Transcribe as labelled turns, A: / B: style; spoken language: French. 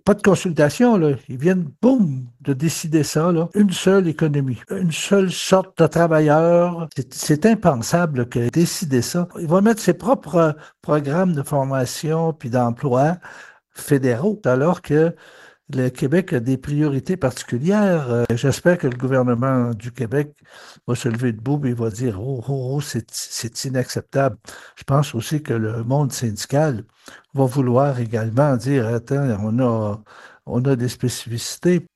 A: pas de consultation, là. Ils viennent, boum, de décider ça, là. Une seule économie, une seule sorte de travailleurs. C'est impensable que décider ça. Il va mettre ses propres programmes de formation puis d'emploi fédéraux, alors que le Québec a des priorités particulières. J'espère que le gouvernement du Québec va se lever debout et va dire, oh, oh, oh, c'est inacceptable. Je pense aussi que le monde syndical va vouloir également dire, attends, on a des spécificités.